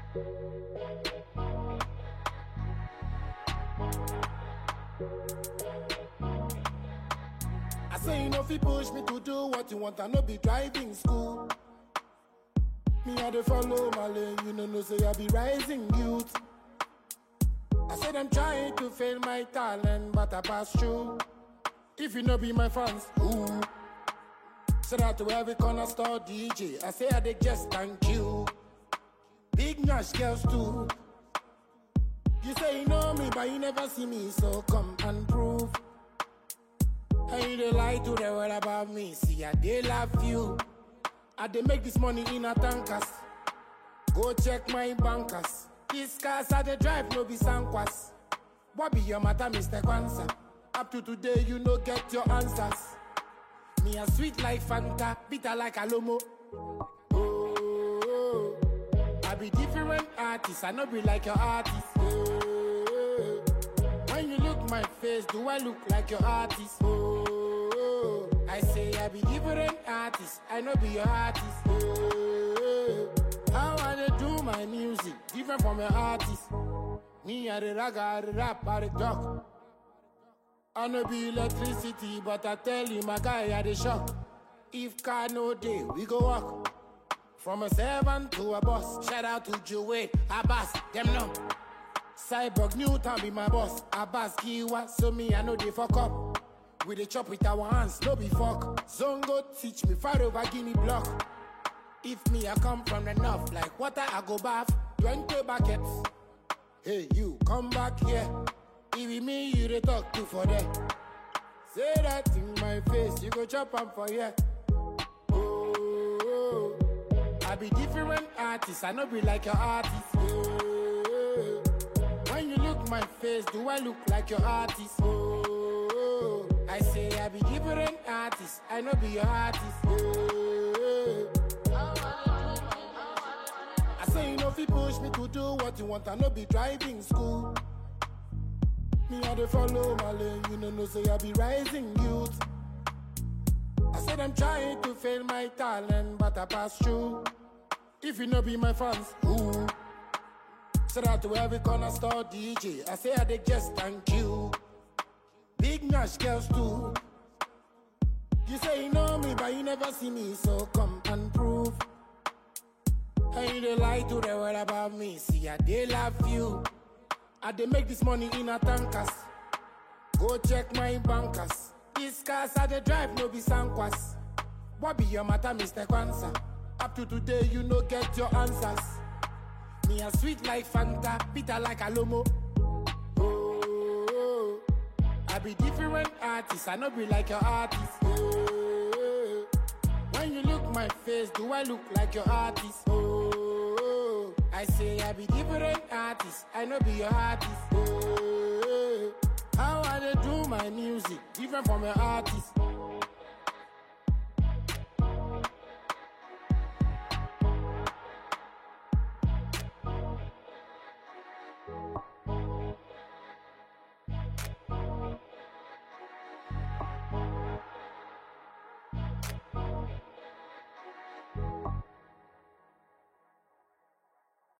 I say you know if you push me to do what you want, I no be driving school. Me I dey follow my lane, you know say I be rising youth. I said I'm trying to fail my talent, but I pass through. If you no be my fans, ooh. Said out to every corner store DJ, I say I dey just thank you. Big Nash girls too. You say you know me, but you never see me, so come and prove. And you dey lie to the world about me, see I dey love you. I dey make this money in a tankers. Go check my bankers. These cars I dey drive no be Sankwas. What be your matter, Mr. Kwanzaa? Up to today you no get your answers. Me a sweet like Fanta, bitter like Alomo. Oh, I be different artist, I no be like your artist. Oh, when you look my face, do I look like your artist? Oh, I say I be different artist, I no be your artist. Oh, how I dey do my music, different from your artist. Me I dey raga, I dey rap, I dey talk. I no be electricity, but I tell you, my guy, I dey shock. If car no day, we go walk. From a servant to a boss. Shout out to Joey, Abbas, them no. Cyborg Newton be my boss. Abbas Kiwa, so me I know they fuck up. We dey chop with our hands, no be fuck. Zongo teach me far over Guinea block. If me I come from the north, like water I go bath. 20 buckets. Hey you, come back here. It be me you dey talk to for there. Say that in my face, you go chop am for here. Oh, I be different artist, I no be like your artist. Oh, when you look my face, do I look like your artist? Oh, I say I be different artist, I no be your artist. Oh, I say you know if you push me to do what you want, I no be driving school. Me I dey follow my lane, you know say I be rising youth. I said I'm trying to fail my talent, but I pass through. If you no be my fans, ooh. Said out to every corner store DJ, I say I dey just thank you. Big Nash girls too. You say you know me, but you never see me, so come and prove. And you dey lie to the world about me, see I dey love you. I dey make this money in a tankers. Go check my bankers. These cars I dey drive no be Sankwas. What be your matter, Mr. Kwanzaa? Up to today you no get your answers. Me a sweet like Fanta, bitter like Alomo. Oh, I be different artist, I no be like your artist. Oh, when you look my face, do I look like your artist? Oh, I say I be different artist, I no be your artist. Oh, how I dey do my music, different from your artist.